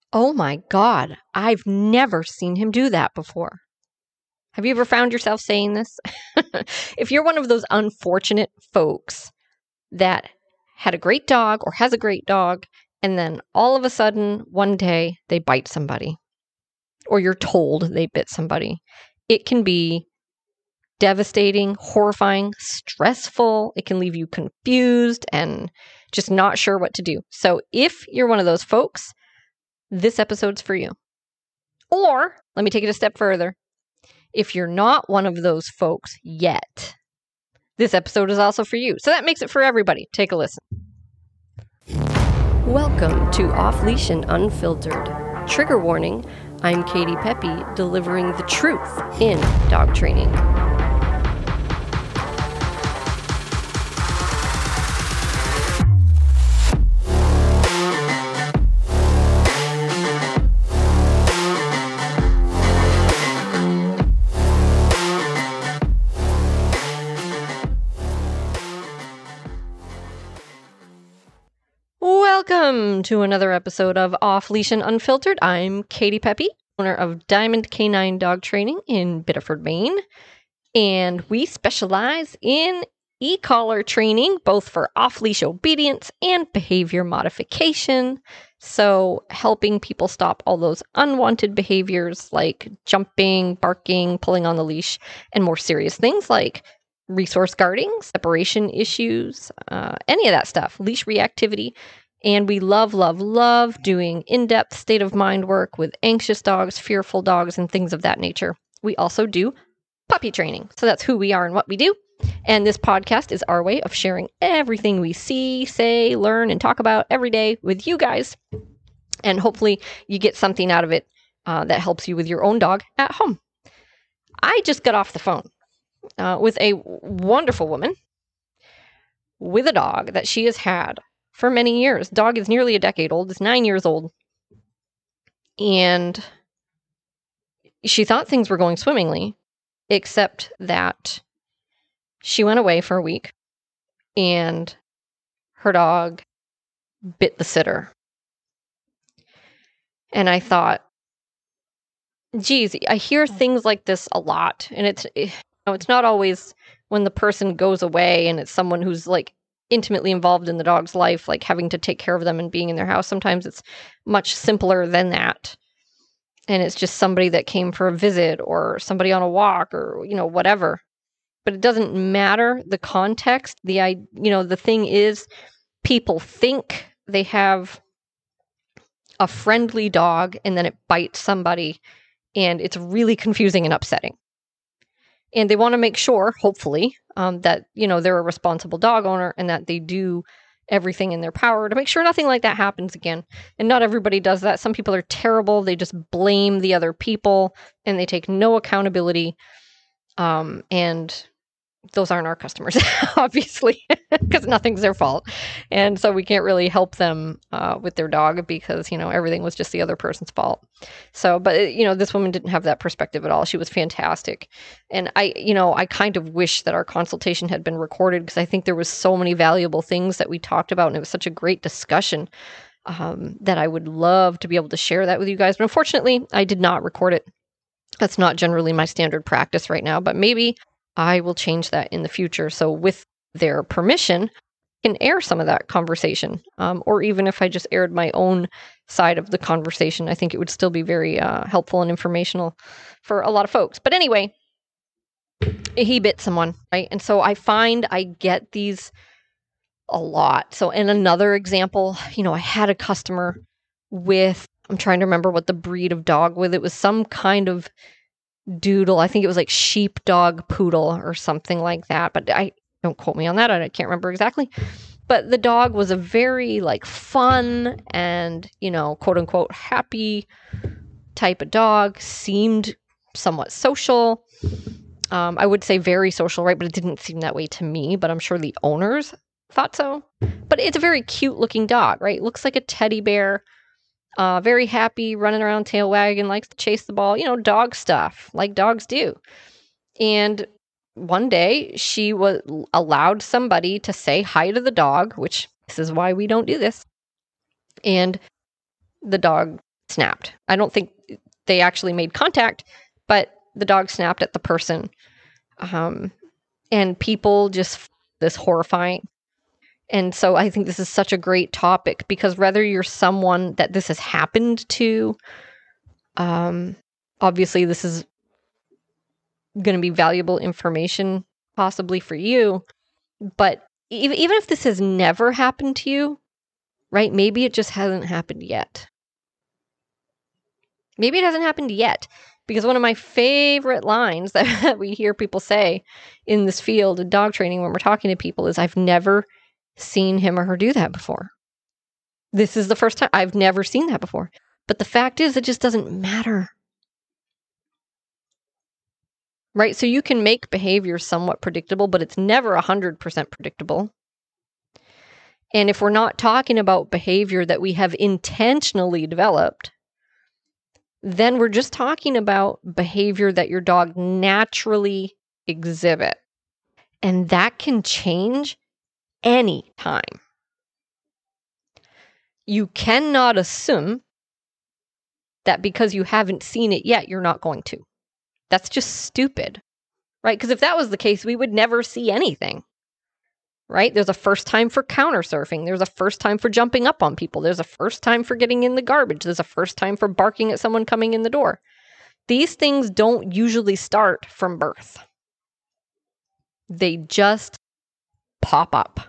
Oh my God, I've never seen him do that before. Have you ever found yourself saying this? If you're one of those unfortunate folks that had a great dog or has a great dog, and then all of a sudden, one day, they bite somebody, or you're told they bit somebody, it can be devastating, horrifying, stressful. It can leave you confused and just not sure what to do. So if you're one of those folks, this episode's for you. Or let me take it a step further. If you're not one of those folks yet, this episode is also for you. So that makes it for everybody. Take a listen. Welcome to Off Leash and Unfiltered. Trigger warning, I'm Katie Pepe, delivering the truth in dog training. Welcome to another episode of Off Leash and Unfiltered. I'm Katie Pepe, owner of Diamond Canine Dog Training in Biddeford, Maine. And we specialize in e-collar training, both for off-leash obedience and behavior modification. So helping people stop all those unwanted behaviors like jumping, barking, pulling on the leash, and more serious things like resource guarding, separation issues, any of that stuff, leash reactivity. And we love doing in-depth state of mind work with anxious dogs, fearful dogs, and things of that nature. We also do puppy training. So that's who we are and what we do. And this podcast is our way of sharing everything we see, say, learn, and talk about every day with you guys. And hopefully you get something out of it that helps you with your own dog at home. I just got off the phone with a wonderful woman with a dog that she has had for many years. Dog is nearly a decade old. It's 9 years old. And she thought things were going swimmingly, except that she went away for a week and her dog bit the sitter. And I thought, geez, I hear things like this a lot. And it's not always when the person goes away and it's someone who's like intimately involved in the dog's life, like having to take care of them and being in their house. Sometimes it's much simpler than that. And it's just somebody that came for a visit or somebody on a walk or, whatever. But it doesn't matter the context. The thing is, people think they have a friendly dog and then it bites somebody, and it's really confusing and upsetting. And they want to make sure, hopefully, that, they're a responsible dog owner and that they do everything in their power to make sure nothing like that happens again. And not everybody does that. Some people are terrible. They just blame the other people and they take no accountability. And those aren't our customers, obviously, because nothing's their fault. And so we can't really help them with their dog because, everything was just the other person's fault. So, but, this woman didn't have that perspective at all. She was fantastic. And I kind of wish that our consultation had been recorded because I think there was so many valuable things that we talked about and it was such a great discussion that I would love to be able to share that with you guys. But unfortunately, I did not record it. That's not generally my standard practice right now, but maybe I will change that in the future. So with their permission, I can air some of that conversation. Or even if I just aired my own side of the conversation, I think it would still be very helpful and informational for a lot of folks. But anyway, he bit someone, right? And so I find I get these a lot. So in another example, I had a customer with, I'm trying to remember what the breed of dog with. It was some kind of doodle. I think it was like sheepdog poodle or something like that. But don't quote me on that. I can't remember exactly. But the dog was a very fun and, quote unquote, happy type of dog. Seemed somewhat social. I would say very social, right? But it didn't seem that way to me. But I'm sure the owners thought so. But it's a very cute looking dog, right? Looks like a teddy bear. Very happy, running around, tail wagging, likes to chase the ball, dog stuff like dogs do. And one day she allowed somebody to say hi to the dog, which this is why we don't do this. And the dog snapped. I don't think they actually made contact, but the dog snapped at the person. And people just this horrifying. And so I think this is such a great topic because whether you're someone that this has happened to, obviously this is going to be valuable information possibly for you. But even if this has never happened to you, right? Maybe it just hasn't happened yet. Maybe it hasn't happened yet. Because one of my favorite lines that we hear people say in this field of dog training when we're talking to people is, I've never seen him or her do that before. This is the first time. I've never seen that before. But the fact is, it just doesn't matter. Right? So you can make behavior somewhat predictable, but it's never 100% predictable. And if we're not talking about behavior that we have intentionally developed, then we're just talking about behavior that your dog naturally exhibit. And that can change any time. You cannot assume that because you haven't seen it yet, you're not going to. That's just stupid, right? Because if that was the case, we would never see anything, right? There's a first time for counter surfing. There's a first time for jumping up on people. There's a first time for getting in the garbage. There's a first time for barking at someone coming in the door. These things don't usually start from birth. They just pop up.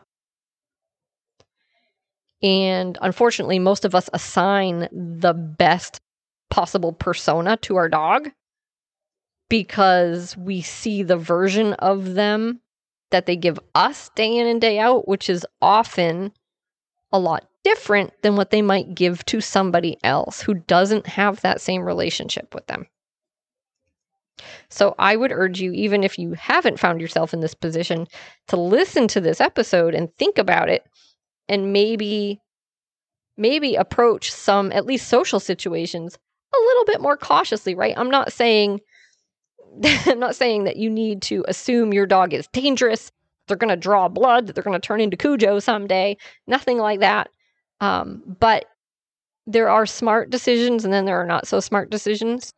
And unfortunately, most of us assign the best possible persona to our dog because we see the version of them that they give us day in and day out, which is often a lot different than what they might give to somebody else who doesn't have that same relationship with them. So I would urge you, even if you haven't found yourself in this position, to listen to this episode and think about it and maybe approach some, at least social situations, a little bit more cautiously, right? I'm not saying that you need to assume your dog is dangerous, they're going to draw blood, that they're going to turn into Cujo someday. Nothing like that. But there are smart decisions and then there are not so smart decisions.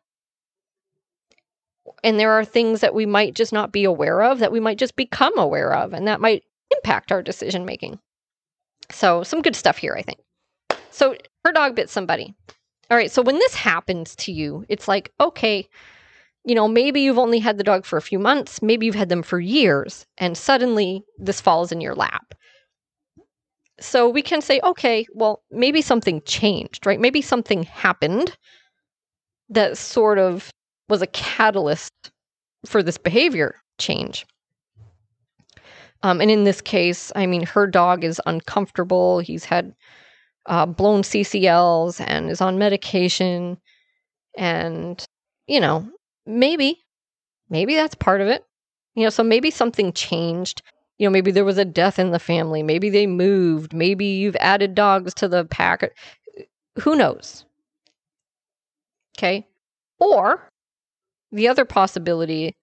And there are things that we might just not be aware of, that we might just become aware of, and that might impact our decision making. So some good stuff here, I think. So her dog bit somebody. All right, so when this happens to you, it's like, okay, maybe you've only had the dog for a few months, maybe you've had them for years, and suddenly this falls in your lap. So we can say, okay, well, maybe something changed, right? Maybe something happened that sort of was a catalyst for this behavior change. And in this case, her dog is uncomfortable. He's had blown CCLs and is on medication. And, maybe that's part of it. So maybe something changed. Maybe there was a death in the family. Maybe they moved. Maybe you've added dogs to the pack. Who knows? Okay. Or one other possibility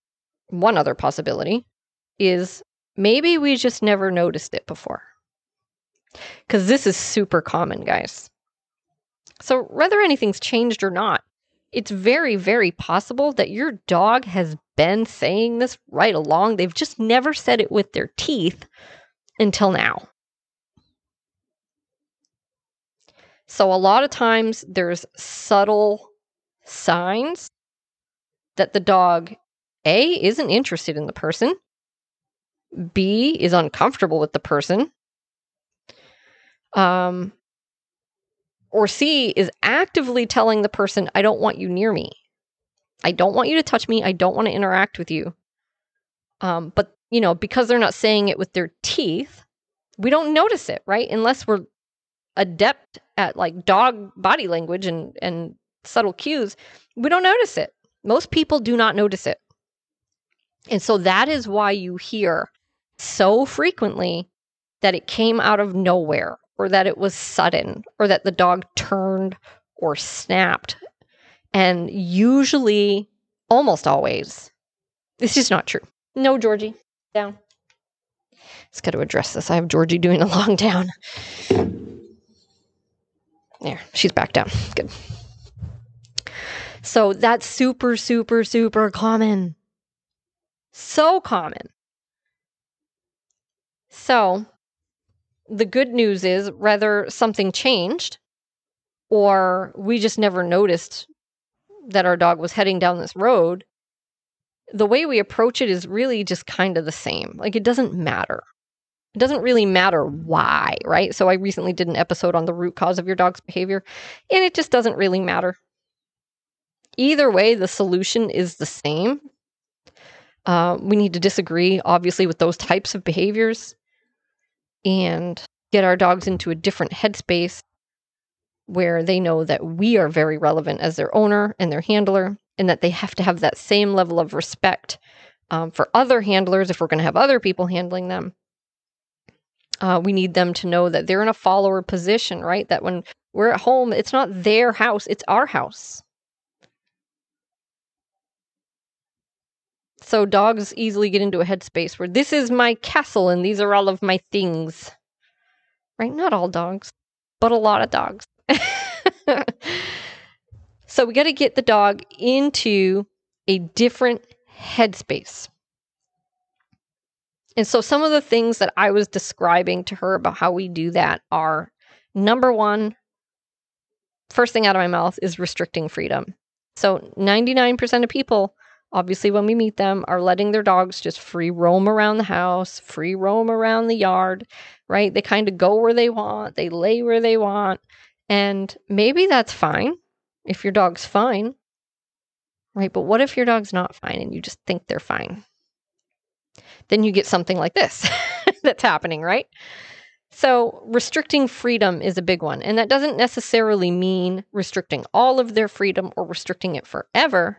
is maybe we just never noticed it before. Because this is super common, guys. So whether anything's changed or not, it's very, very possible that your dog has been saying this right along. They've just never said it with their teeth until now. So a lot of times there's subtle signs that the dog, A, isn't interested in the person, B, is uncomfortable with the person, or C, is actively telling the person, I don't want you near me. I don't want you to touch me. I don't want to interact with you. But, because they're not saying it with their teeth, we don't notice it, right? Unless we're adept at like dog body language and subtle cues, we don't notice it. Most people do not notice it. And so that is why you hear so frequently that it came out of nowhere, or that it was sudden, or that the dog turned or snapped. And usually, almost always, it's just not true. No, Georgie, down. Just got to address this. I have Georgie doing a long down. There, she's back down. Good. So that's super, super, super common. So common. So the good news is whether something changed or we just never noticed that our dog was heading down this road, the way we approach it is really just kind of the same. Like, it doesn't matter. It doesn't really matter why, right? So I recently did an episode on the root cause of your dog's behavior, and it just doesn't really matter. Either way, the solution is the same. We need to disagree, obviously, with those types of behaviors and get our dogs into a different headspace where they know that we are very relevant as their owner and their handler, and that they have to have that same level of respect for other handlers if we're going to have other people handling them. We need them to know that they're in a follower position, right? That when we're at home, it's not their house, it's our house. So dogs easily get into a headspace where this is my castle and these are all of my things. Right? Not all dogs, but a lot of dogs. So we got to get the dog into a different headspace. And so some of the things that I was describing to her about how we do that are, number one, first thing out of my mouth is restricting freedom. So 99% of people, obviously when we meet them, are letting their dogs just free roam around the house, free roam around the yard, right? They kind of go where they want, they lay where they want. And maybe that's fine if your dog's fine, right? But what if your dog's not fine and you just think they're fine? Then you get something like this that's happening, right? So restricting freedom is a big one. And that doesn't necessarily mean restricting all of their freedom or restricting it forever.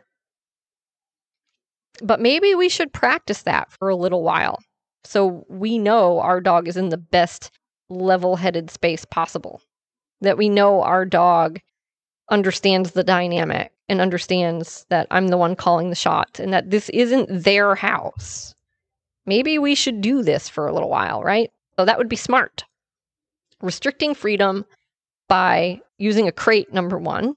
But maybe we should practice that for a little while so we know our dog is in the best level-headed space possible. That we know our dog understands the dynamic and understands that I'm the one calling the shots and that this isn't their house. Maybe we should do this for a little while, right? So that would be smart. Restricting freedom by using a crate, number one.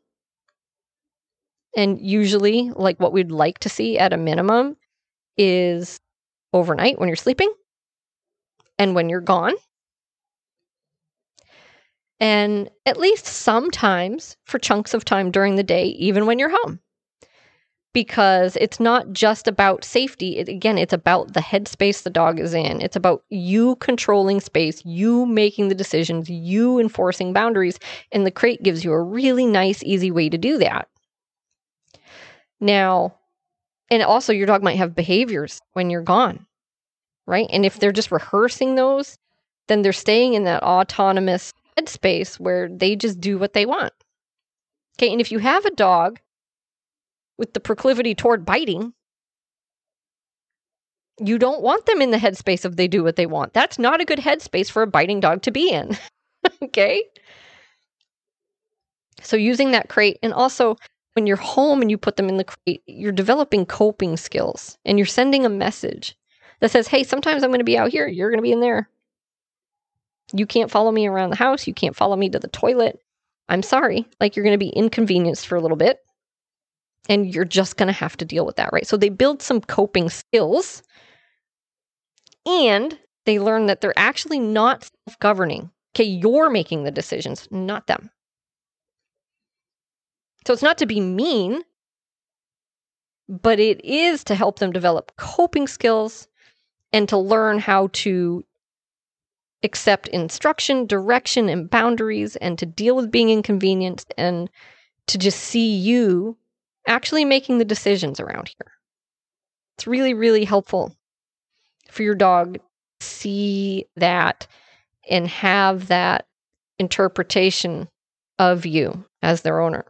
And usually, like what we'd like to see at a minimum is overnight when you're sleeping and when you're gone. And at least sometimes for chunks of time during the day, even when you're home. Because it's not just about safety. It's about the headspace the dog is in. It's about you controlling space, you making the decisions, you enforcing boundaries. And the crate gives you a really nice, easy way to do that. Now, and also your dog might have behaviors when you're gone, right? And if they're just rehearsing those, then they're staying in that autonomous headspace where they just do what they want. Okay, and if you have a dog with the proclivity toward biting, you don't want them in the headspace of they do what they want. That's not a good headspace for a biting dog to be in. Okay? So using that crate, and also when you're home and you put them in the crate, you're developing coping skills and you're sending a message that says, hey, sometimes I'm going to be out here. You're going to be in there. You can't follow me around the house. You can't follow me to the toilet. I'm sorry. Like, you're going to be inconvenienced for a little bit. And you're just going to have to deal with that, right? So they build some coping skills and they learn that they're actually not self-governing. Okay, you're making the decisions, not them. So it's not to be mean, but it is to help them develop coping skills and to learn how to accept instruction, direction, and boundaries, and to deal with being inconvenienced, and to just see you actually making the decisions around here. It's really, really helpful for your dog to see that and have that interpretation of you as their owner.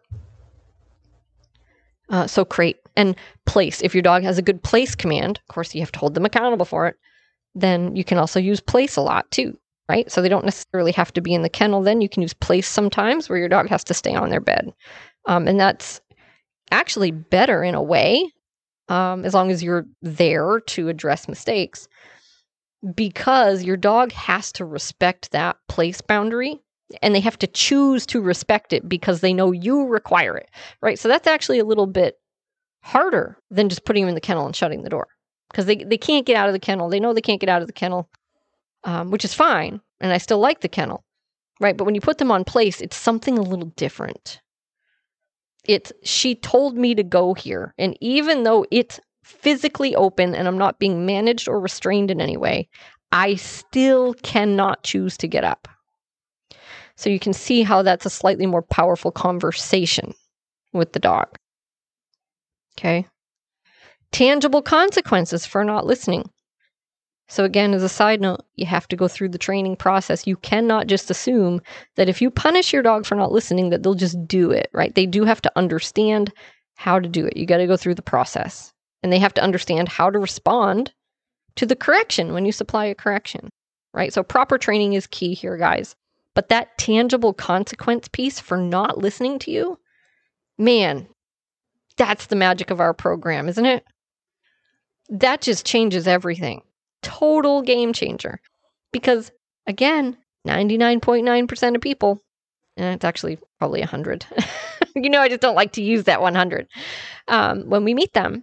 So crate and place. If your dog has a good place command, of course you have to hold them accountable for it, then you can also use place a lot too, right? So they don't necessarily have to be in the kennel then. You can use place sometimes where your dog has to stay on their bed. And that's actually better in a way, as long as you're there to address mistakes, because your dog has to respect that place boundary and they have to choose to respect it because they know you require it, right? So that's actually a little bit harder than just putting them in the kennel and shutting the door, because they can't get out of the kennel. They know they can't get out of the kennel, which is fine, and I still like the kennel, right? But when you put them on place, it's something a little different. She told me to go here, and even though it's physically open and I'm not being managed or restrained in any way, I still cannot choose to get up. So you can see how that's a slightly more powerful conversation with the dog. Okay. Tangible consequences for not listening. So again, as a side note, you have to go through the training process. You cannot just assume that if you punish your dog for not listening, that they'll just do it, right? They do have to understand how to do it. You got to go through the process. And they have to understand how to respond to the correction when you supply a correction, right? So proper training is key here, guys. But that tangible consequence piece for not listening to you, man, that's the magic of our program, isn't it? That just changes everything. Total game changer. Because, again, 99.9% of people, and it's actually probably 100. I just don't like to use that 100. When we meet them,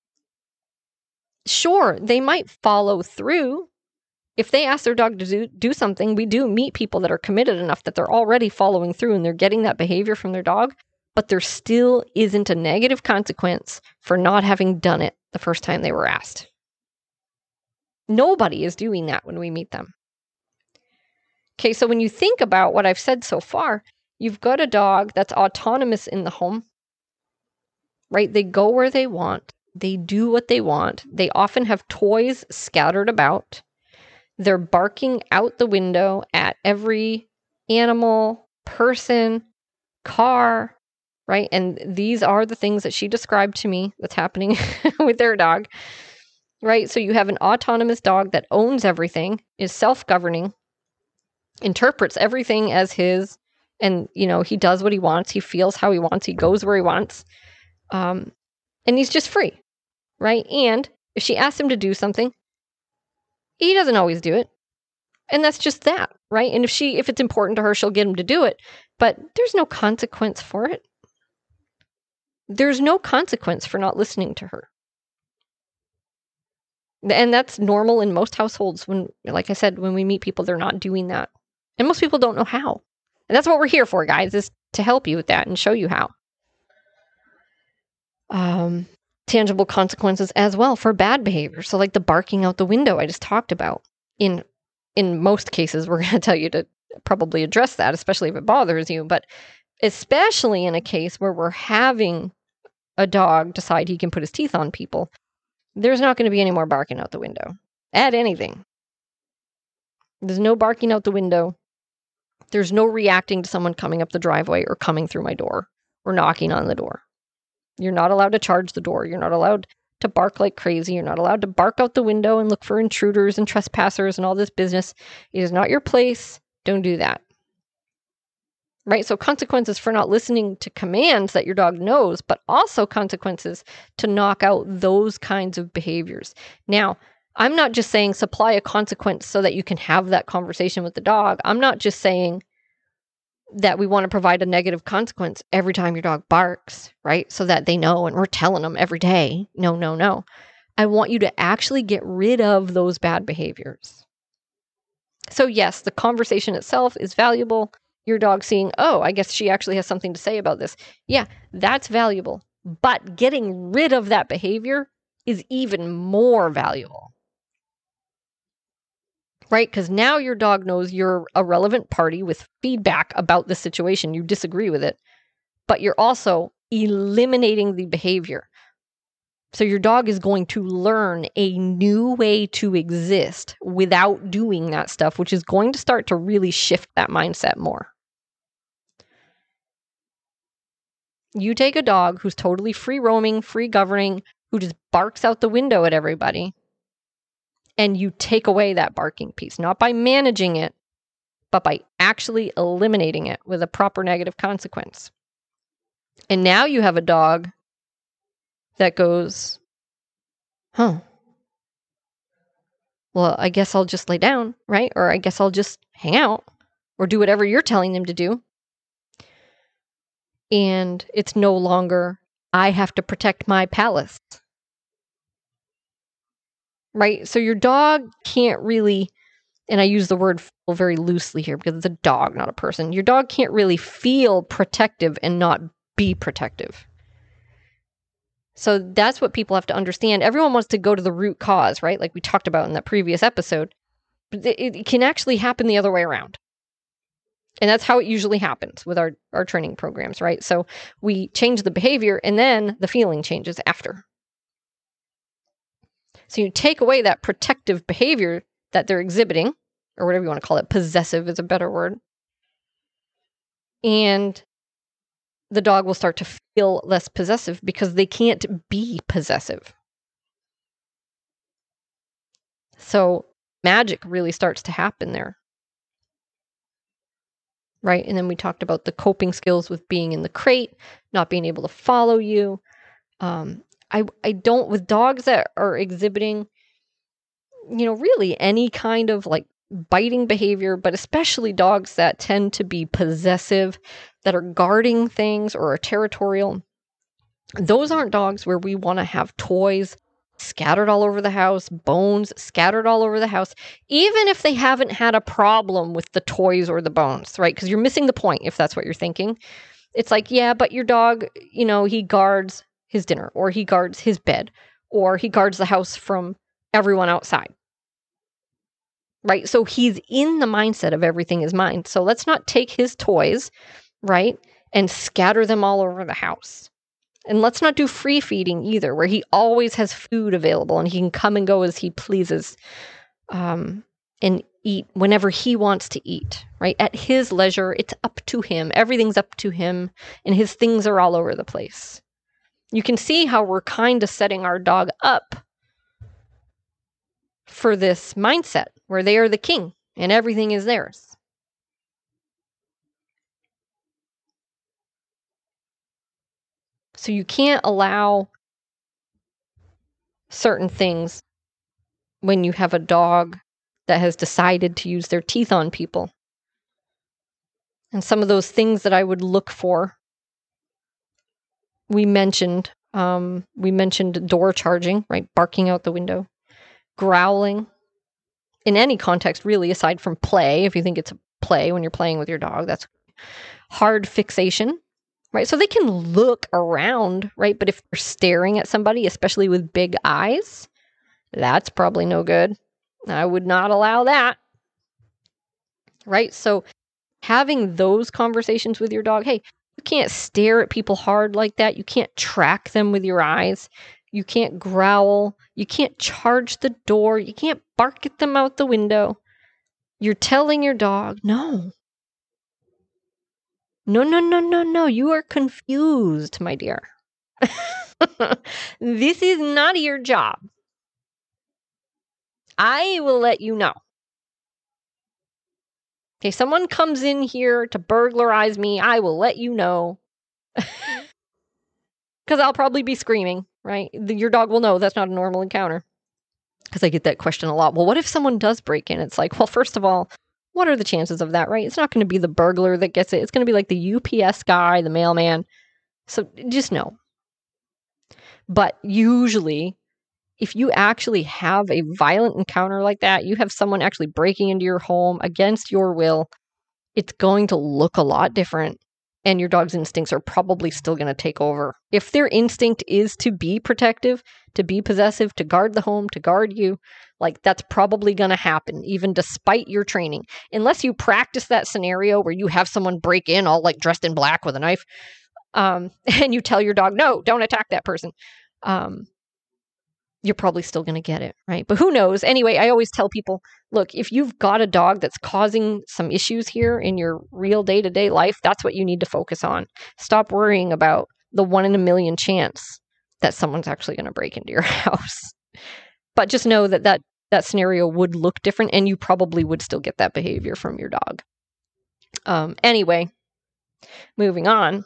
sure, they might follow through. If they ask their dog to do something, we do meet people that are committed enough that they're already following through and they're getting that behavior from their dog, but there still isn't a negative consequence for not having done it the first time they were asked. Nobody is doing that when we meet them. Okay, so when you think about what I've said so far, you've got a dog that's autonomous in the home, right? They go where they want. They do what they want. They often have toys scattered about. They're barking out the window at every animal, person, car, right? And these are the things that she described to me that's happening with their dog, right? So you have an autonomous dog that owns everything, is self-governing, interprets everything as his, and, he does what he wants. He feels how he wants. He goes where he wants. And he's just free, right? And if she asks him to do something, he doesn't always do it. And that's just that, right? And if it's important to her, she'll get him to do it. But there's no consequence for it. There's no consequence for not listening to her. And that's normal in most households. When, like I said, when we meet people, they're not doing that. And most people don't know how. And that's what we're here for, guys, is to help you with that and show you how. Tangible consequences as well for bad behavior. So like the barking out the window I just talked about. In most cases, we're going to tell you to probably address that, especially if it bothers you. But especially in a case where we're having a dog decide he can put his teeth on people, there's not going to be any more barking out the window at anything. There's no barking out the window. There's no reacting to someone coming up the driveway or coming through my door or knocking on the door. You're not allowed to charge the door. You're not allowed to bark like crazy. You're not allowed to bark out the window and look for intruders and trespassers and all this business. It is not your place. Don't do that. Right? So consequences for not listening to commands that your dog knows, but also consequences to knock out those kinds of behaviors. Now, I'm not just saying supply a consequence so that you can have that conversation with the dog. I'm not just saying that we want to provide a negative consequence every time your dog barks, right? So that they know and we're telling them every day. No. I want you to actually get rid of those bad behaviors. So yes, the conversation itself is valuable. Your dog seeing, oh, I guess she actually has something to say about this. Yeah, that's valuable. But getting rid of that behavior is even more valuable. Right? Because now your dog knows you're a relevant party with feedback about the situation. You disagree with it, but you're also eliminating the behavior. So your dog is going to learn a new way to exist without doing that stuff, which is going to start to really shift that mindset more. You take a dog who's totally free roaming, free governing, who just barks out the window at everybody, and you take away that barking piece, not by managing it, but by actually eliminating it with a proper negative consequence. And now you have a dog that goes, well, I guess I'll just lay down, right? Or I guess I'll just hang out. or do whatever you're telling them to do. And it's no longer, I have to protect my palace. Right? So your dog can't really, and I use the word feel very loosely here because it's a dog, not a person. Your dog can't really feel protective and not be protective. So that's what people have to understand. Everyone wants to go to the root cause, right? Like we talked about in that previous episode. But it can actually happen the other way around. And that's how it usually happens with our training programs, right? So we change the behavior and then the feeling changes after. So you take away that protective behavior that they're exhibiting, or whatever you want to call it, possessive is a better word. And the dog will start to feel less possessive because they can't be possessive. So magic really starts to happen there. Right? And then we talked about the coping skills with being in the crate, not being able to follow you. I don't, with dogs that are exhibiting, really any kind of like biting behavior, but especially dogs that tend to be possessive, that are guarding things or are territorial. Those aren't dogs where we want to have toys scattered all over the house, bones scattered all over the house, even if they haven't had a problem with the toys or the bones, right? Because you're missing the point if that's what you're thinking. It's like, yeah, but your dog, he guards his dinner, or he guards his bed, or he guards the house from everyone outside. Right? So he's in the mindset of everything is mine. So let's not take his toys, right, and scatter them all over the house. And let's not do free feeding either, where he always has food available and he can come and go as he pleases, and eat whenever he wants to eat, right? At his leisure, it's up to him. Everything's up to him, and his things are all over the place. You can see how we're kind of setting our dog up for this mindset where they are the king and everything is theirs. So you can't allow certain things when you have a dog that has decided to use their teeth on people. And some of those things that I would look for, we mentioned door charging, right? Barking out the window, growling, in any context really, aside from play. If you think it's a play when you're playing with your dog, that's hard fixation, right? So they can look around, right? But if they're staring at somebody, especially with big eyes, that's probably no good. I would not allow that, right? So having those conversations with your dog, hey, you can't stare at people hard like that. You can't track them with your eyes. You can't growl. You can't charge the door. You can't bark at them out the window. You're telling your dog, no. No, no, no, no, no. You are confused, my dear. This is not your job. I will let you know. Okay, someone comes in here to burglarize me, I will let you know. Because I'll probably be screaming, right? Your dog will know that's not a normal encounter. Because I get that question a lot. Well, what if someone does break in? It's like, well, first of all, what are the chances of that, right? It's not going to be the burglar that gets it. It's going to be like the UPS guy, the mailman. So just know. But usually, if you actually have a violent encounter like that, you have someone actually breaking into your home against your will, it's going to look a lot different. And your dog's instincts are probably still going to take over. If their instinct is to be protective, to be possessive, to guard the home, to guard you, like that's probably going to happen, even despite your training. Unless you practice that scenario where you have someone break in all like dressed in black with a knife, and you tell your dog, no, don't attack that person. You're probably still going to get it, right? But who knows? Anyway, I always tell people, look, if you've got a dog that's causing some issues here in your real day-to-day life, that's what you need to focus on. Stop worrying about the 1 in a million chance that someone's actually going to break into your house. But just know that scenario would look different, and you probably would still get that behavior from your dog. Anyway, moving on.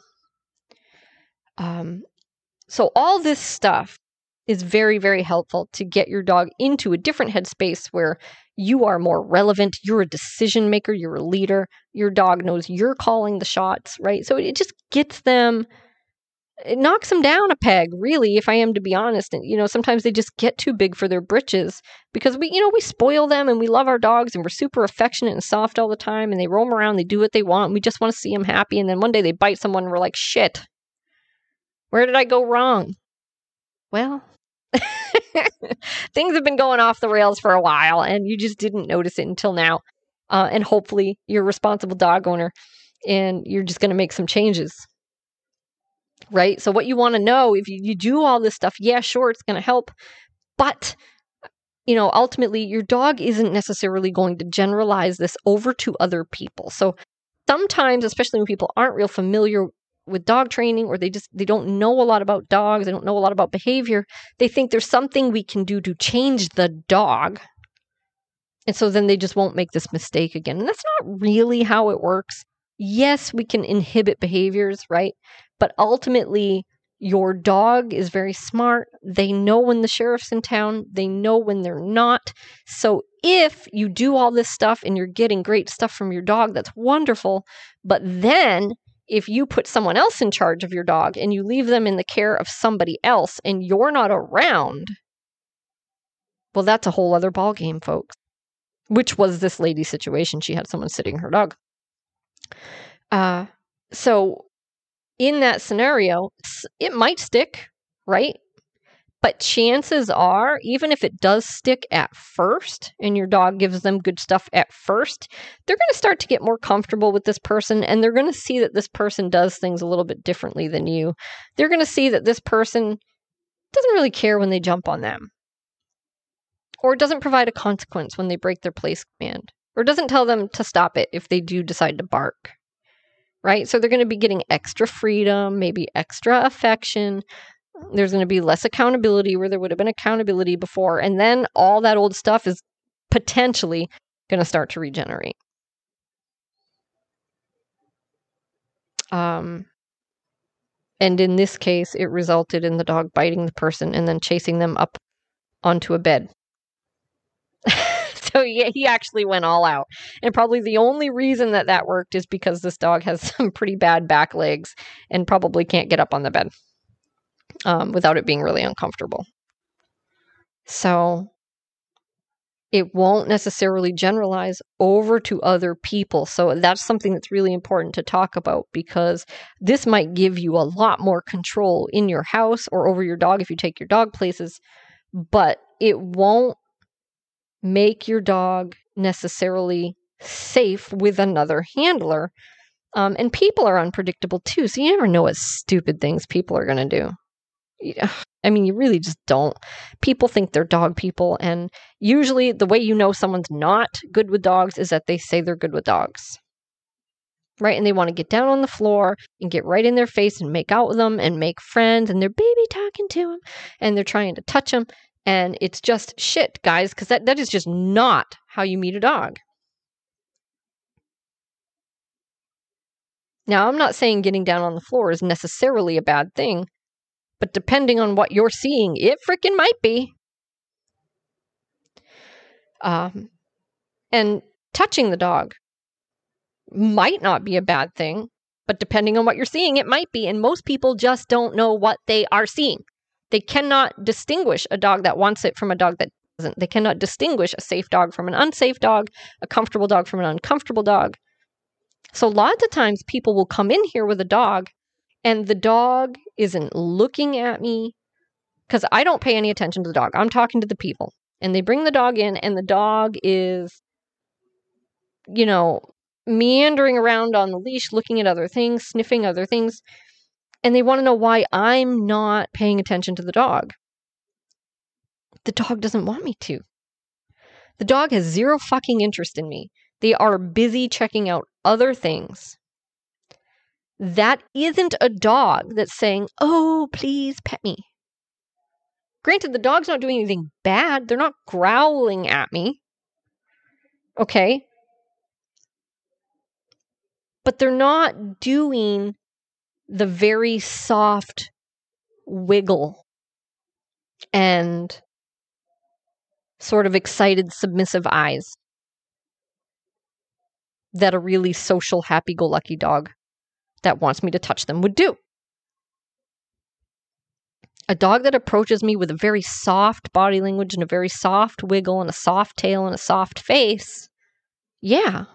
So all this stuff is very, very helpful to get your dog into a different headspace where You are more relevant. You're a decision maker. You're a leader. Your dog knows you're calling the shots, right? So it just gets them, it knocks them down a peg, really, if I am to be honest. And, sometimes they just get too big for their britches because we spoil them and we love our dogs and we're super affectionate and soft all the time and they roam around, they do what they want. And we just want to see them happy. And then one day they bite someone and we're like, shit, where did I go wrong? Well, things have been going off the rails for a while and you just didn't notice it until now. And hopefully you're a responsible dog owner and you're just going to make some changes. Right? So what you want to know, if you do all this stuff, yeah, sure, it's going to help. But, ultimately your dog isn't necessarily going to generalize this over to other people. So sometimes, especially when people aren't real familiar with dog training, or they don't know a lot about dogs, they don't know a lot about behavior, they think there's something we can do to change the dog. And so then they just won't make this mistake again. And that's not really how it works. Yes, we can inhibit behaviors, right? But ultimately, your dog is very smart. They know when the sheriff's in town. They know when they're not. So if you do all this stuff and you're getting great stuff from your dog, that's wonderful. But then if you put someone else in charge of your dog and you leave them in the care of somebody else and you're not around, well, that's a whole other ballgame, folks. Which was this lady's situation. She had someone sitting her dog. So in that scenario, it might stick, right? But chances are, even if it does stick at first and your dog gives them good stuff at first, they're going to start to get more comfortable with this person and they're going to see that this person does things a little bit differently than you. They're going to see that this person doesn't really care when they jump on them, or doesn't provide a consequence when they break their place command, or doesn't tell them to stop it if they do decide to bark. Right? So they're going to be getting extra freedom, maybe extra affection. There's going to be less accountability where there would have been accountability before. And then all that old stuff is potentially going to start to regenerate. And in this case, it resulted in the dog biting the person and then chasing them up onto a bed. So yeah, he actually went all out. And probably the only reason that worked is because this dog has some pretty bad back legs and probably can't get up on the bed without it being really uncomfortable. So it won't necessarily generalize over to other people. So that's something that's really important to talk about, because this might give you a lot more control in your house or over your dog if you take your dog places, but it won't make your dog necessarily safe with another handler. And people are unpredictable too, so you never know what stupid things people are going to do. I mean, you really just don't. People think they're dog people, and usually the way you know someone's not good with dogs is that they say they're good with dogs. Right? And they want to get down on the floor and get right in their face and make out with them and make friends, and they're baby talking to them and they're trying to touch them. And it's just shit, guys, because that is just not how you meet a dog. Now, I'm not saying getting down on the floor is necessarily a bad thing, but depending on what you're seeing, it freaking might be. And touching the dog might not be a bad thing, but depending on what you're seeing, it might be. And most people just don't know what they are seeing. They cannot distinguish a dog that wants it from a dog that doesn't. They cannot distinguish a safe dog from an unsafe dog, a comfortable dog from an uncomfortable dog. So lots of times people will come in here with a dog and the dog isn't looking at me because I don't pay any attention to the dog. I'm talking to the people. And they bring the dog in and the dog is, meandering around on the leash, looking at other things, sniffing other things. And they want to know why I'm not paying attention to the dog. The dog doesn't want me to. The dog has zero fucking interest in me. They are busy checking out other things. That isn't a dog that's saying, oh, please pet me. Granted, the dog's not doing anything bad. They're not growling at me. Okay? But they're not doing the very soft wiggle and sort of excited, submissive eyes that a really social, happy-go-lucky dog that wants me to touch them would do. A dog that approaches me with a very soft body language and a very soft wiggle and a soft tail and a soft face, yeah.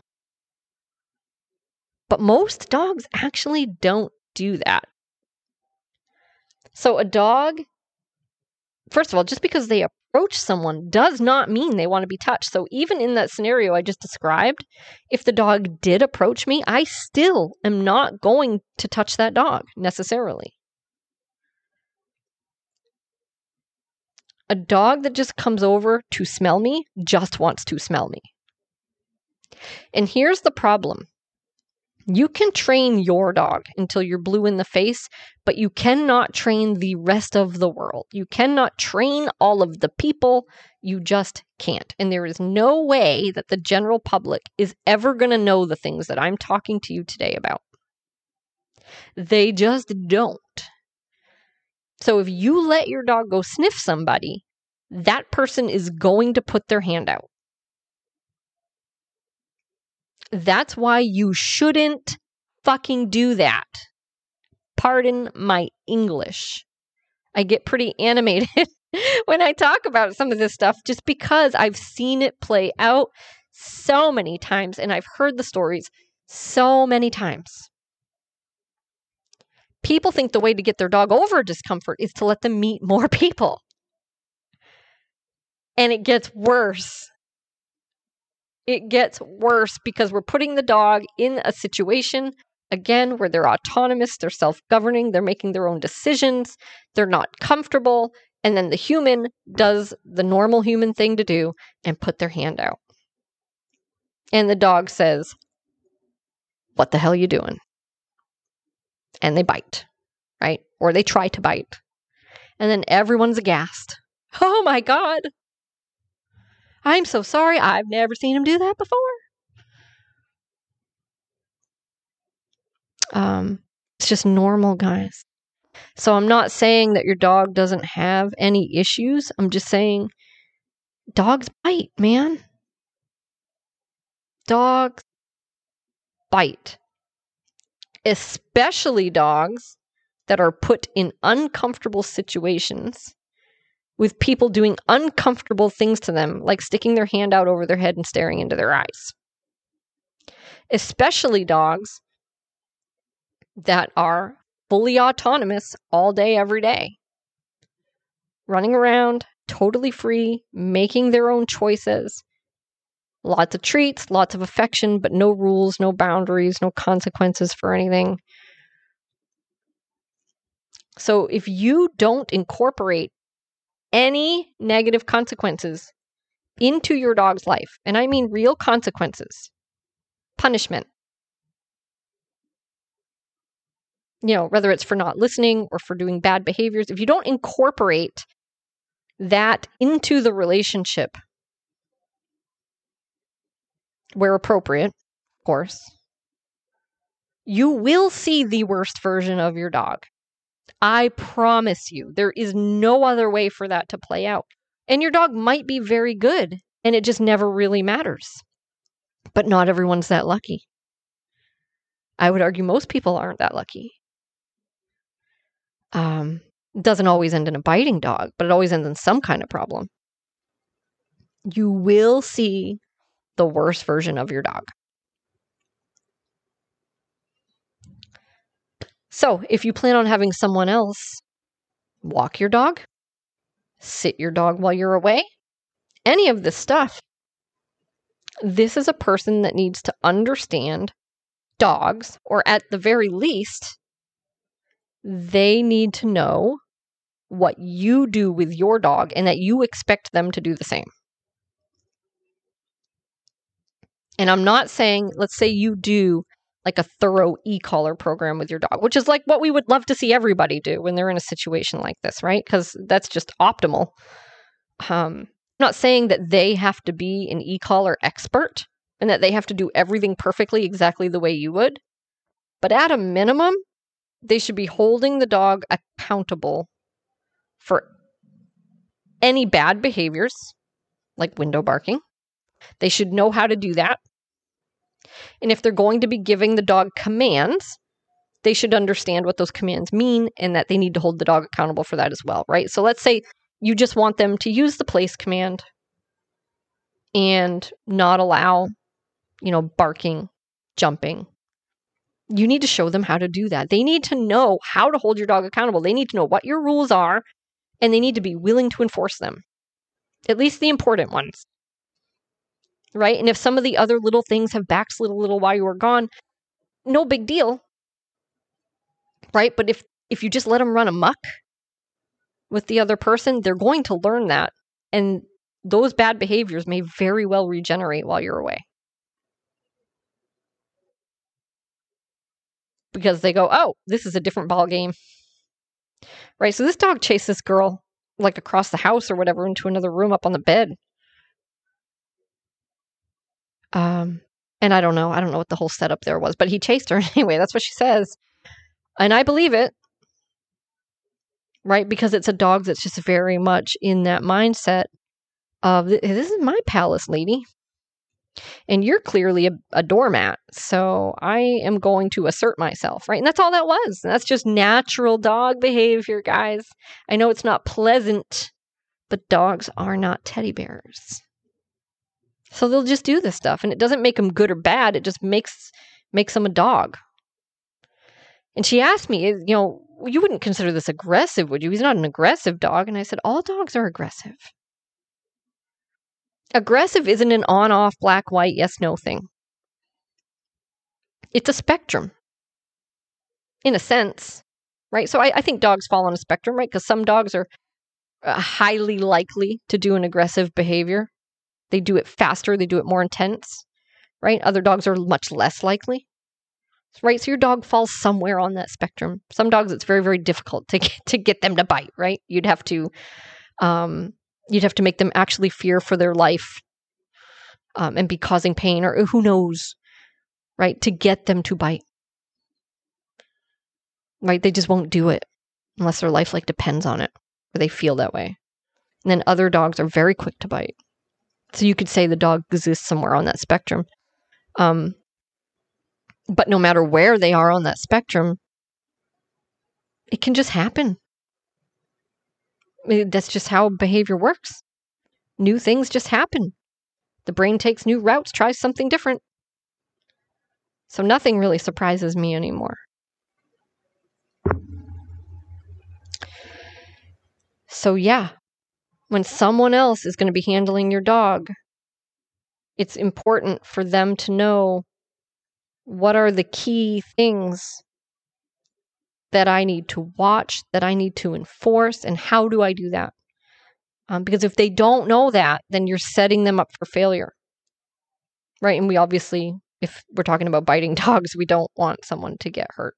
But most dogs actually don't do that. So a dog, first of all, just because they approach someone does not mean they want to be touched. So even in that scenario I just described, if the dog did approach me, I still am not going to touch that dog necessarily. A dog that just comes over to smell me just wants to smell me. And here's the problem. You can train your dog until you're blue in the face, but you cannot train the rest of the world. You cannot train all of the people. You just can't. And there is no way that the general public is ever going to know the things that I'm talking to you today about. They just don't. So if you let your dog go sniff somebody, that person is going to put their hand out. That's why you shouldn't fucking do that. Pardon my English. I get pretty animated when I talk about some of this stuff just because I've seen it play out so many times and I've heard the stories so many times. People think the way to get their dog over discomfort is to let them meet more people. And it gets worse. It gets worse because we're putting the dog in a situation, again, where they're autonomous, they're self-governing, they're making their own decisions, they're not comfortable, and then the human does the normal human thing to do and put their hand out. And the dog says, "What the hell are you doing?" And they bite, right? Or they try to bite. And then everyone's aghast. "Oh my God. I'm so sorry. I've never seen him do that before." It's just normal, guys. So I'm not saying that your dog doesn't have any issues. I'm just saying dogs bite, man. Dogs bite. Especially dogs that are put in uncomfortable situations with people doing uncomfortable things to them, like sticking their hand out over their head and staring into their eyes. Especially dogs that are fully autonomous all day, every day. Running around, totally free, making their own choices. Lots of treats, lots of affection, but no rules, no boundaries, no consequences for anything. So if you don't incorporate any negative consequences into your dog's life, and I mean real consequences, punishment, whether it's for not listening or for doing bad behaviors, if you don't incorporate that into the relationship where appropriate, of course, you will see the worst version of your dog. I promise you, there is no other way for that to play out. And your dog might be very good, and it just never really matters. But not everyone's that lucky. I would argue most people aren't that lucky. It doesn't always end in a biting dog, but it always ends in some kind of problem. You will see the worst version of your dog. So if you plan on having someone else walk your dog, sit your dog while you're away, any of this stuff, this is a person that needs to understand dogs, or at the very least, they need to know what you do with your dog and that you expect them to do the same. And I'm not saying, let's say you do like a thorough e-collar program with your dog, which is like what we would love to see everybody do when they're in a situation like this, right? Because that's just optimal. I'm not saying that they have to be an e-collar expert and that they have to do everything perfectly exactly the way you would. But at a minimum, they should be holding the dog accountable for any bad behaviors like window barking. They should know how to do that. And if they're going to be giving the dog commands, they should understand what those commands mean and that they need to hold the dog accountable for that as well, right? So let's say you just want them to use the place command and not allow, barking, jumping. You need to show them how to do that. They need to know how to hold your dog accountable. They need to know what your rules are, and they need to be willing to enforce them. At least the important ones. Right? And if some of the other little things have backslid a little while you were gone, no big deal. Right? But if you just let them run amok with the other person, they're going to learn that. And those bad behaviors may very well regenerate while you're away. Because they go, oh, this is a different ball game. Right? So this dog chased this girl like across the house or whatever into another room up on the bed. And I don't know what the whole setup there was, but he chased her anyway. That's what she says. And I believe it. Right? Because it's a dog that's just very much in that mindset of, this is my palace, lady. And you're clearly a doormat. So I am going to assert myself, right? And that's all that was. That's just natural dog behavior, guys. I know it's not pleasant, but dogs are not teddy bears. So they'll just do this stuff. And it doesn't make them good or bad. It just makes them a dog. And she asked me, you wouldn't consider this aggressive, would you? He's not an aggressive dog. And I said, all dogs are aggressive. Aggressive isn't an on-off, black-white, yes-no thing. It's a spectrum, in a sense, right? So I think dogs fall on a spectrum, right? Because some dogs are highly likely to do an aggressive behavior. They do it faster. They do it more intense, right? Other dogs are much less likely, right? So your dog falls somewhere on that spectrum. Some dogs, it's very, very difficult to get them to bite, right? You'd have to make them actually fear for their life and be causing pain, or who knows, right? To get them to bite, right? They just won't do it unless their life depends on it, or they feel that way. And then other dogs are very quick to bite. So you could say the dog exists somewhere on that spectrum. But no matter where they are on that spectrum, it can just happen. That's just how behavior works. New things just happen. The brain takes new routes, tries something different. So nothing really surprises me anymore. So yeah, when someone else is going to be handling your dog, it's important for them to know what are the key things that I need to watch, that I need to enforce, and how do I do that? Because if they don't know that, then you're setting them up for failure, right? And we obviously, if we're talking about biting dogs, we don't want someone to get hurt.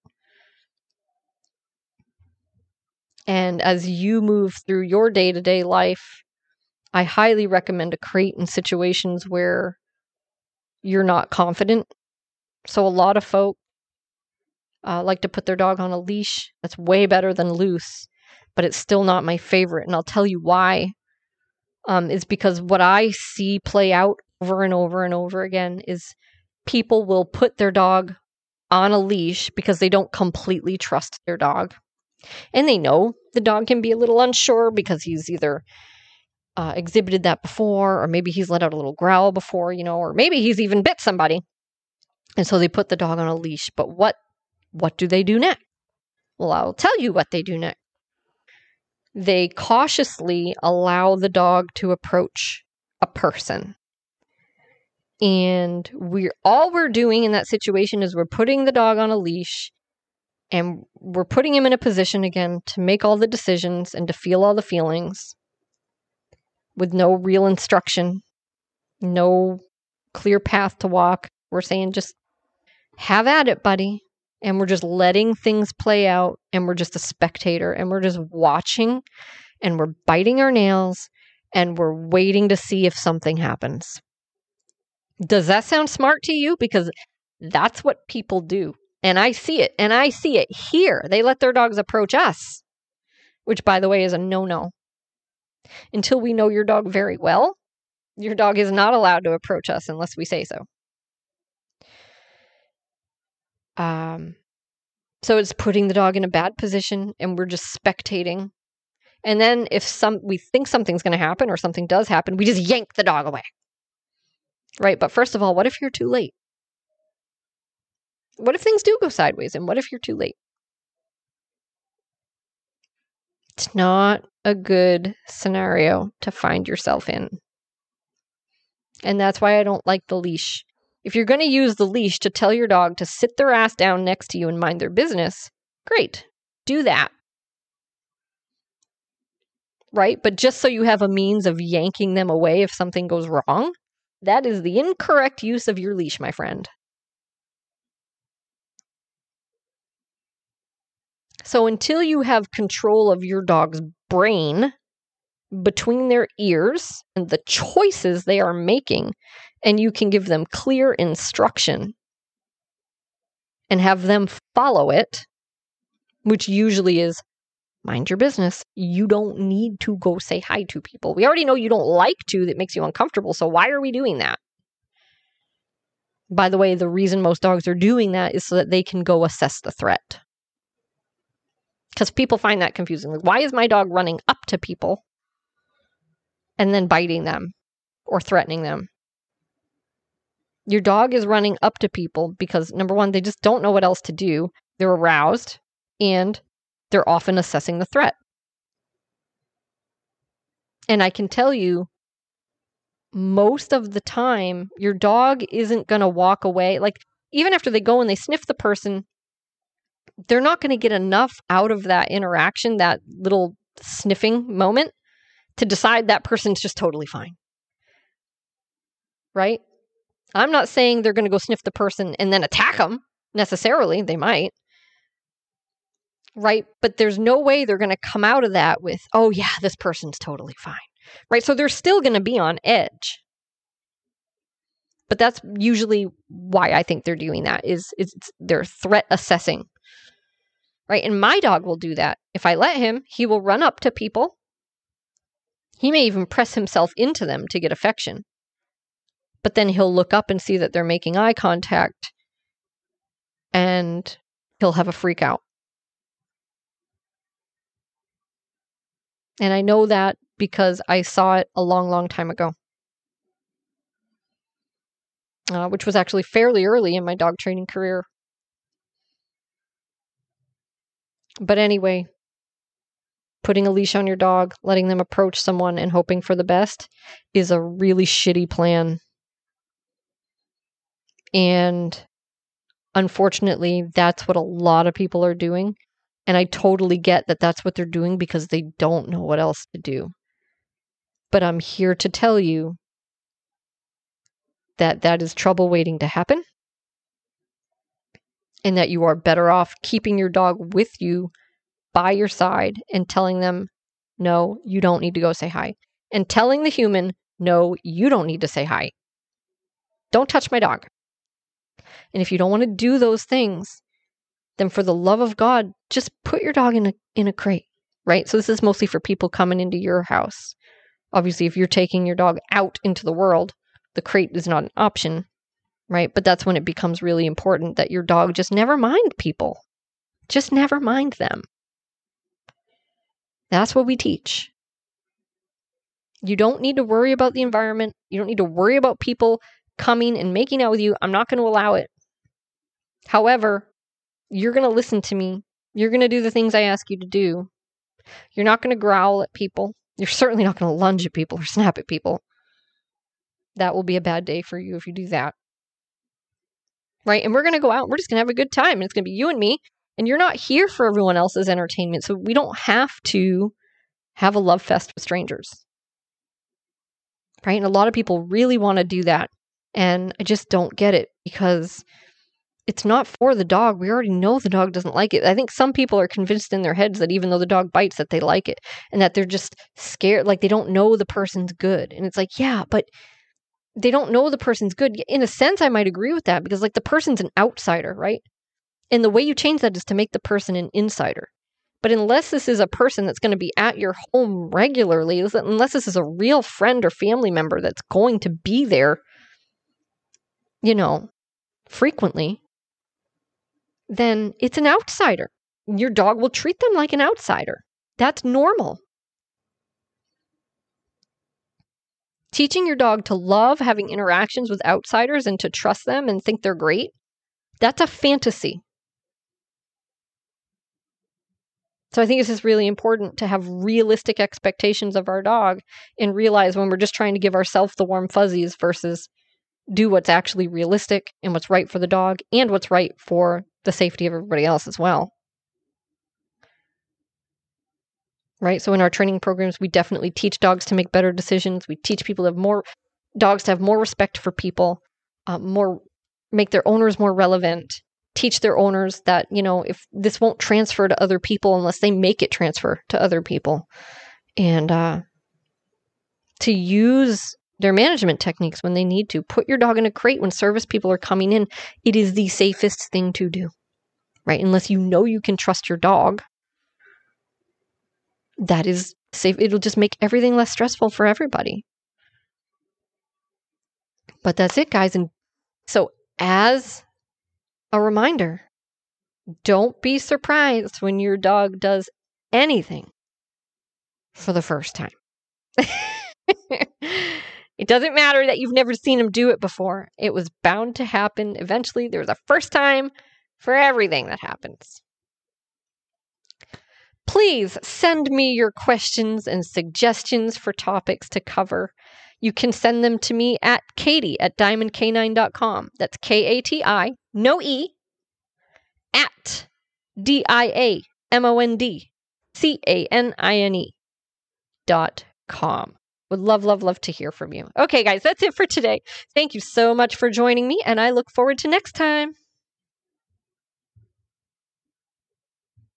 And as you move through your day-to-day life, I highly recommend a crate in situations where you're not confident. So a lot of folk like to put their dog on a leash. That's way better than loose, but it's still not my favorite. And I'll tell you why. Is because what I see play out over and over and over again is people will put their dog on a leash because they don't completely trust their dog. And they know the dog can be a little unsure because he's either exhibited that before, or maybe he's let out a little growl before, or maybe he's even bit somebody. And so they put the dog on a leash. But what do they do next? Well, I'll tell you what they do next. They cautiously allow the dog to approach a person. And all we're doing in that situation is we're putting the dog on a leash, and we're putting him in a position again to make all the decisions and to feel all the feelings with no real instruction, no clear path to walk. We're saying, just have at it, buddy. And we're just letting things play out, and we're just a spectator, and we're just watching, and we're biting our nails, and we're waiting to see if something happens. Does that sound smart to you? Because that's what people do. And I see it, and I see it here. They let their dogs approach us, which, by the way, is a no-no. Until we know your dog very well, Your dog is not allowed to approach us unless we say so. So it's putting the dog in a bad position and we're just spectating. And then if we think something's going to happen or something does happen, we just yank the dog away. Right? But first of all, what if you're too late? What if things do go sideways? And what if you're too late? It's not a good scenario to find yourself in. And that's why I don't like the leash. If you're going to use the leash to tell your dog to sit their ass down next to you and mind their business, great. Do that. Right? But just so you have a means of yanking them away if something goes wrong, that is the incorrect use of your leash, my friend. So until you have control of your dog's brain between their ears and the choices they are making, and you can give them clear instruction and have them follow it, which usually is mind your business. You don't need to go say hi to people. We already know you don't like to. That makes you uncomfortable. So why are we doing that? By the way, the reason most dogs are doing that is so that they can go assess the threat. Because people find that confusing. Like, why is my dog running up to people and then biting them or threatening them? Your dog is running up to people because, number one, they just don't know what else to do. They're aroused and they're often assessing the threat. And I can tell you, most of the time, your dog isn't going to walk away. Like, even after they go and they sniff the person, they're not going to get enough out of that interaction, that little sniffing moment, to decide that person's just totally fine. Right? I'm not saying they're going to go sniff the person and then attack them necessarily. They might. Right? But there's no way they're going to come out of that with, oh yeah, this person's totally fine. Right? So they're still going to be on edge. But that's usually why I think they're doing that, is they're threat assessing. Right? And my dog will do that. If I let him, he will run up to people. He may even press himself into them to get affection. But then he'll look up and see that they're making eye contact and he'll have a freak out. And I know that because I saw it a long, long time ago. Which was actually fairly early in my dog training career. But anyway, putting a leash on your dog, letting them approach someone and hoping for the best is a really shitty plan. And unfortunately, that's what a lot of people are doing. And I totally get that that's what they're doing because they don't know what else to do. But I'm here to tell you that that is trouble waiting to happen. And that you are better off keeping your dog with you by your side and telling them, no, you don't need to go say hi. And telling the human, no, you don't need to say hi. Don't touch my dog. And if you don't want to do those things, then for the love of God, just put your dog in a crate, right? So this is mostly for people coming into your house. Obviously, if you're taking your dog out into the world, the crate is not an option, right? But that's when it becomes really important that your dog just never mind people. Just never mind them. That's what we teach. You don't need to worry about the environment. You don't need to worry about people coming and making out with you. I'm not going to allow it. However, you're going to listen to me. You're going to do the things I ask you to do. You're not going to growl at people. You're certainly not going to lunge at people or snap at people. That will be a bad day for you if you do that. Right? And we're going to go out and we're just going to have a good time. And it's going to be you and me. And you're not here for everyone else's entertainment. So we don't have to have a love fest with strangers. Right? And a lot of people really want to do that. And I just don't get it because it's not for the dog. We already know the dog doesn't like it. I think some people are convinced in their heads that even though the dog bites, that they like it and that they're just scared, like they don't know the person's good. And it's like, yeah, but they don't know the person's good. In a sense, I might agree with that because like the person's an outsider, right? And the way you change that is to make the person an insider. But unless this is a person that's going to be at your home regularly, unless this is a real friend or family member that's going to be there, frequently, then it's an outsider. Your dog will treat them like an outsider. That's normal. Teaching your dog to love having interactions with outsiders and to trust them and think they're great, that's a fantasy. So I think it's just really important to have realistic expectations of our dog and realize when we're just trying to give ourselves the warm fuzzies versus do what's actually realistic and what's right for the dog and what's right for the safety of everybody else as well. Right? So in our training programs, we definitely teach dogs to make better decisions. We teach people to have more dogs to have more respect for people, make their owners more relevant, teach their owners that, if this won't transfer to other people unless they make it transfer to other people, and to use their management techniques when they need to. Put your dog in a crate when service people are coming in. It is the safest thing to do, right? Unless you can trust your dog. That is safe. It'll just make everything less stressful for everybody. But that's it, guys. And so as a reminder, don't be surprised when your dog does anything for the first time. It doesn't matter that you've never seen him do it before. It was bound to happen. Eventually, there's a first time for everything that happens. Please send me your questions and suggestions for topics to cover. You can send them to me at Katie@diamondcanine.com. That's KATI, no E, at DIAMONDCANINE.com. Would love to hear from you. Okay, guys, that's it for today. Thank you so much for joining me, and I look forward to next time.